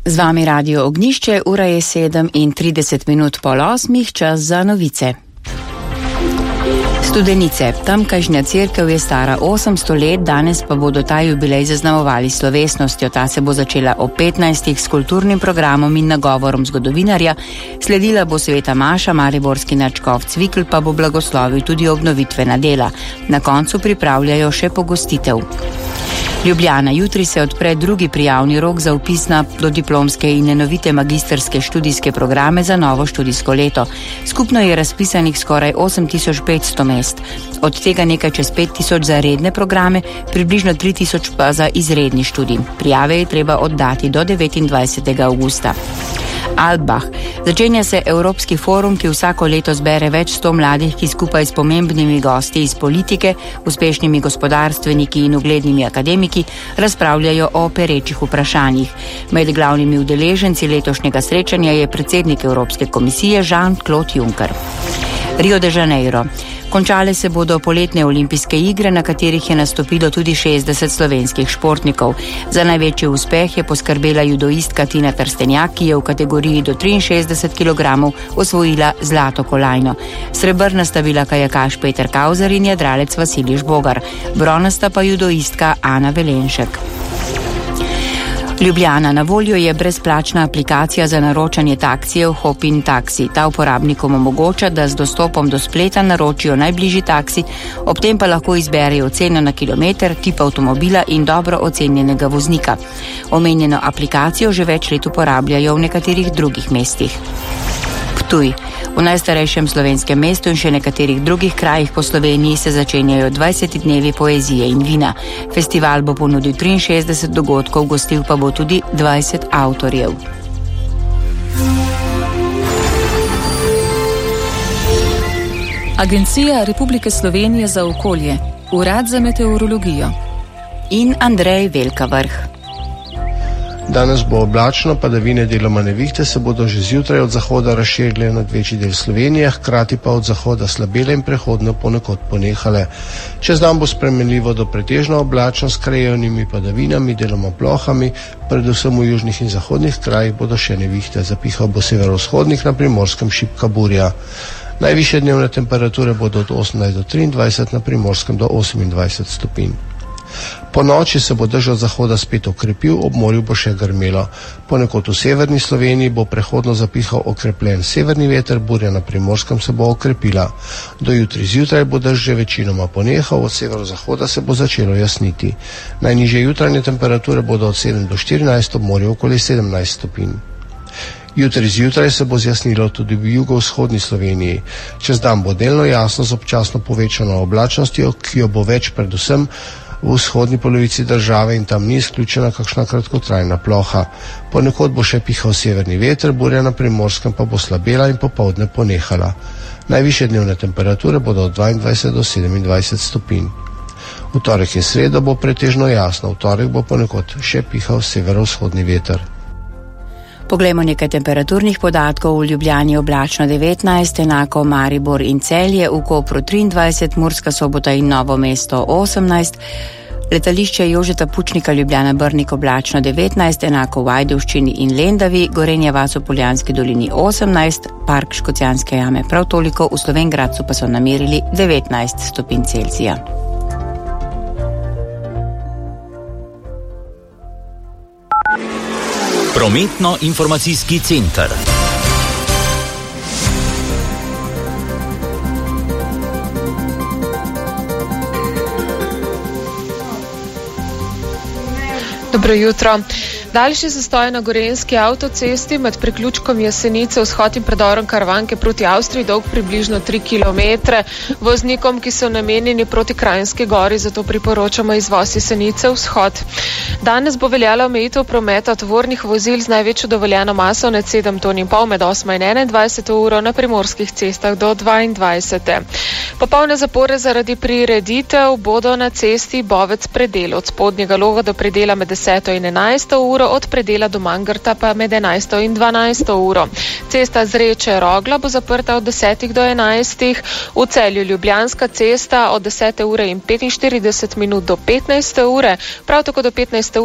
Z vami Radio Ognjišče, ura je 7:30 pol 8, čas za novice. Studenice. Tamkajšnja cerkev je stara 800 let, danes pa bodo ta jubilej zaznamovali slovesnostjo. Ta se bo začela ob 15 s kulturnim programom in nagovorom zgodovinarja. Sledila bo sveta maša, mariborski nadškof Cvikl pa bo blagoslovil tudi obnovitvena dela. Na koncu pripravljajo še pogostitev. Ljubljana. Jutri se odpre drugi prijavni rok za vpis na dodiplomske in enovite magistrske študijske programe za novo študijsko leto. Skupno je razpisanih skoraj 8500 mest. Od tega nekaj čez 5000 za redne programe, približno 3000 pa za izredni študij. Prijave je treba oddati do 29. avgusta. Albach. Začenja se Evropski forum, ki vsako leto zbere več 100 mladih, ki skupaj s pomembnimi gosti iz politike, uspešnimi gospodarstveniki in uglednimi akademiki razpravljajo o perečih vprašanjih. Med glavnimi udeleženci letošnjega srečanja je predsednik Evropske komisije Jean-Claude Juncker. Rio de Janeiro. Končale se bodo poletne olimpijske igre, na katerih je nastopilo tudi 60 slovenskih športnikov. Za največji uspeh je poskrbela judoistka Tina Trstenjak, ki je v kategoriji do 63 kg osvojila zlato kolajno. Srebrna sta bila kajakaš Peter Kauzer in jadralec Vasilij Žbogar. Bronasta pa judoistka Ana Velenšek. Ljubljana. Na voljo je brezplačna aplikacija za naročanje taksijev Hopin Taksi. Ta uporabnikom omogoča, da z dostopom do spleta naročijo najbližji taksi, ob tem pa lahko izberejo ceno na kilometer, tip avtomobila in dobro ocenjenega voznika. Omenjeno aplikacijo že več let uporabljajo v nekaterih drugih mestih. Ptuj. V najstarejšem slovenskem mestu in še nekaterih drugih krajih po Sloveniji se začenjajo 20 dnevi poezije in vina. Festival bo ponudil 63 dogodkov, gostil pa bo tudi 20 avtorjev. Agencija Republike Slovenije za okolje, Urad za meteorologijo in Andrej Velka Vrh. Danes bo oblačno, padavine deloma nevihte se bodo že zjutraj od zahoda razširile nad večji del Slovenije, hkrati pa od zahoda slabele in prehodno ponekod ponehale. Čez dan bo spremenljivo do pretežno oblačno s krajevnimi padavinami, deloma plohami, predvsem v južnih in zahodnih krajih bodo še nevihte. Zapihal bo severovzhodnik, na Primorskem šibka burja. Najvišje dnevne temperature bodo od 18 do 23, na Primorskem do 28 stopinj. Po noči se bo dež od zahoda spet okrepil, ob morju bo še grmelo. Ponekod v severni Sloveniji bo prehodno zapihal okrepljen severni veter, burja na Primorskem se bo okrepila. Do jutri zjutraj bo dež že večinoma ponehal, od severozahoda se bo začelo jasniti. Najnižje jutranje temperature bodo od 7 do 14, ob morju okoli 17 stopinj. Jutri zjutraj se bo zjasnilo tudi v jugovzhodni Sloveniji. Čez dan bo delno jasno z občasno povečano oblačnostjo, ki jo bo več predvsem v vzhodni polovici države in tam ni izključena kakšna kratkotrajna ploha. Ponekod bo še pihal severni veter, burja na Primorskem pa bo slabela in popoldne ponehala. Najvišje dnevne temperature bodo od 22 do 27 stopinj. V torek in sredo bo pretežno jasno, v torek bo ponekod še pihal severovzhodni veter. Poglejmo nekaj temperaturnih podatkov. V Ljubljani oblačno 19, enako Maribor in Celje, v Kopru 23, Murska Sobota in Novo mesto 18, letališče Jožeta Pučnika Ljubljana Brnik oblačno 19, enako v Ajdovščini in Lendavi, Gorenja vas v Poljanski dolini 18, Park Škocjanske jame prav toliko, v Slovenj Gradcu pa so namerili 19 stopinj Celzija. Prometno-informacijski center. Dobro jutro. Daljši zastoj na Gorenjski avtocesti med priključkom Jesenice, vzhod in predorom Karavanke proti Avstriji, dolg približno 3 km. Voznikom, ki so namenjeni proti Kranjski gori, zato priporočamo izvoz Jesenice vzhod. Danes bo veljala omejitev prometa tovornih vozil z največjo dovoljeno maso nad 7,5 ton med 8 in 21 uro na primorskih cestah do 22. Popolne zapore zaradi prireditev bodo na cesti Bovec predel od spodnjega Loga do predela med 10 in 11 uro, od predela do Mangrta pa med 11 in 12 uro. Cesta Zreče Rogla bo zaprta od 10 do 11. V Celju Ljubljanska cesta od 10 ure in 45 minut do 15 ure, prav tako do 15